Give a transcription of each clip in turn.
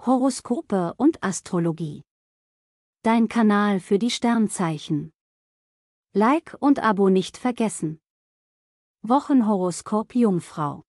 Horoskope und Astrologie. Dein Kanal für die Sternzeichen. Like und Abo nicht vergessen. Wochenhoroskop Jungfrau.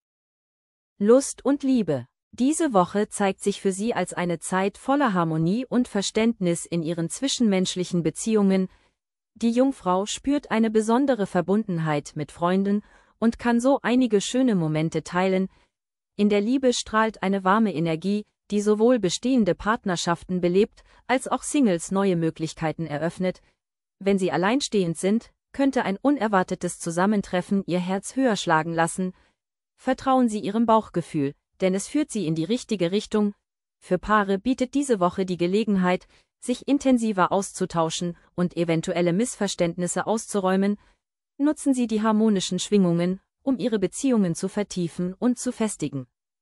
Lust und Liebe. Diese Woche zeigt sich für Sie als eine Zeit voller Harmonie und Verständnis in Ihren zwischenmenschlichen Beziehungen. Die Jungfrau spürt eine besondere Verbundenheit mit Freunden und kann so einige schöne Momente teilen. In der Liebe strahlt eine warme Energie, die sowohl bestehende Partnerschaften belebt, als auch Singles neue Möglichkeiten eröffnet. Wenn Sie alleinstehend sind, könnte ein unerwartetes Zusammentreffen Ihr Herz höher schlagen lassen. Vertrauen Sie Ihrem Bauchgefühl, denn es führt Sie in die richtige Richtung. Für Paare bietet diese Woche die Gelegenheit, sich intensiver auszutauschen und eventuelle Missverständnisse auszuräumen. Nutzen Sie die harmonischen Schwingungen, um Ihre Beziehungen zu vertiefen und zu festigen.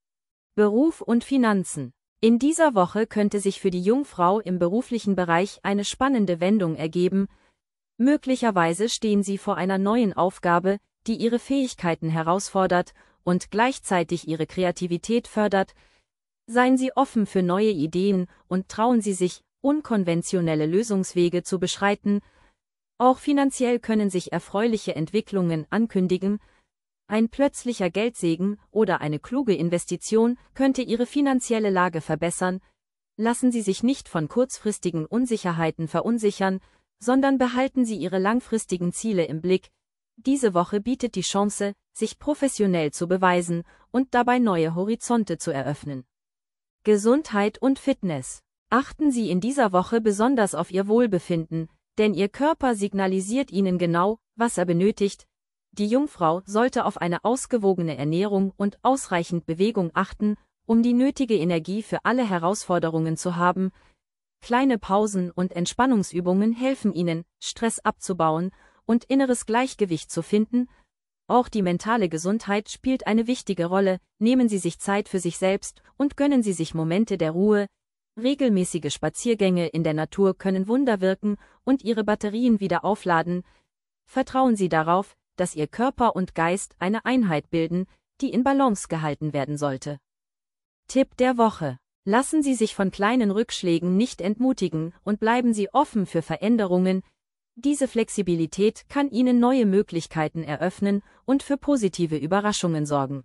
Beruf und Finanzen. In dieser Woche könnte sich für die Jungfrau im beruflichen Bereich eine spannende Wendung ergeben. Möglicherweise stehen Sie vor einer neuen Aufgabe, die Ihre Fähigkeiten herausfordert und gleichzeitig Ihre Kreativität fördert. Seien Sie offen für neue Ideen und trauen Sie sich, unkonventionelle Lösungswege zu beschreiten. Auch finanziell können sich erfreuliche Entwicklungen ankündigen. Ein plötzlicher Geldsegen oder eine kluge Investition könnte Ihre finanzielle Lage verbessern. Lassen Sie sich nicht von kurzfristigen Unsicherheiten verunsichern, sondern behalten Sie Ihre langfristigen Ziele im Blick. Diese Woche bietet die Chance, sich professionell zu beweisen und dabei neue Horizonte zu eröffnen. Gesundheit und Fitness. Achten Sie in dieser Woche besonders auf Ihr Wohlbefinden, denn Ihr Körper signalisiert Ihnen genau, was er benötigt. Die Jungfrau sollte auf eine ausgewogene Ernährung und ausreichend Bewegung achten, um die nötige Energie für alle Herausforderungen zu haben. Kleine Pausen und Entspannungsübungen helfen Ihnen, Stress abzubauen und inneres Gleichgewicht zu finden. Auch die mentale Gesundheit spielt eine wichtige Rolle. Nehmen Sie sich Zeit für sich selbst und gönnen Sie sich Momente der Ruhe. Regelmäßige Spaziergänge in der Natur können Wunder wirken und Ihre Batterien wieder aufladen. Vertrauen Sie darauf, dass Ihr Körper und Geist eine Einheit bilden, die in Balance gehalten werden sollte. Tipp der Woche. Lassen Sie sich von kleinen Rückschlägen nicht entmutigen und bleiben Sie offen für Veränderungen. Diese Flexibilität kann Ihnen neue Möglichkeiten eröffnen und für positive Überraschungen sorgen.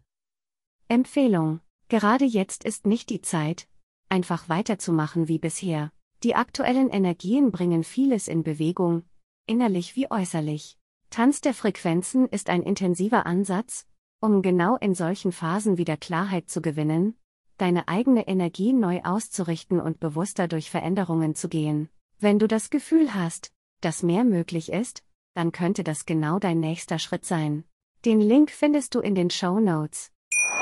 Empfehlung. Gerade jetzt ist nicht die Zeit, einfach weiterzumachen wie bisher. Die aktuellen Energien bringen vieles in Bewegung, innerlich wie äußerlich. Tanz der Frequenzen ist ein intensiver Ansatz, um genau in solchen Phasen wieder Klarheit zu gewinnen, deine eigene Energie neu auszurichten und bewusster durch Veränderungen zu gehen. Wenn du das Gefühl hast, dass mehr möglich ist, dann könnte das genau dein nächster Schritt sein. Den Link findest du in den Shownotes.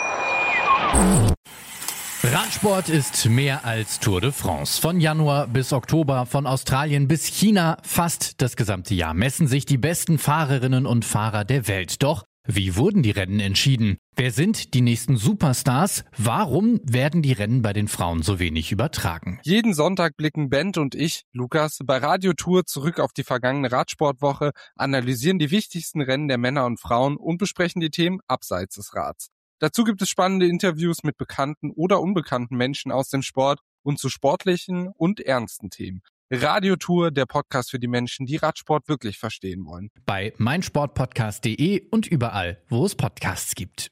Radsport ist mehr als Tour de France. Von Januar bis Oktober, von Australien bis China, fast das gesamte Jahr messen sich die besten Fahrerinnen und Fahrer der Welt. Doch wie wurden die Rennen entschieden? Wer sind die nächsten Superstars? Warum werden die Rennen bei den Frauen so wenig übertragen? Jeden Sonntag blicken Bent und ich, Lukas, bei Radio Tour zurück auf die vergangene Radsportwoche, analysieren die wichtigsten Rennen der Männer und Frauen und besprechen die Themen abseits des Rads. Dazu gibt es spannende Interviews mit bekannten oder unbekannten Menschen aus dem Sport und zu sportlichen und ernsten Themen. Radio Tour, der Podcast für die Menschen, die Radsport wirklich verstehen wollen. Bei meinsportpodcast.de und überall, wo es Podcasts gibt.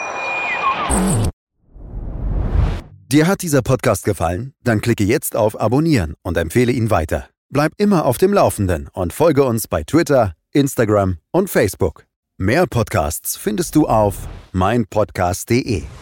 Dir hat dieser Podcast gefallen? Dann klicke jetzt auf Abonnieren und empfehle ihn weiter. Bleib immer auf dem Laufenden und folge uns bei Twitter, Instagram und Facebook. Mehr Podcasts findest du auf meinpodcast.de.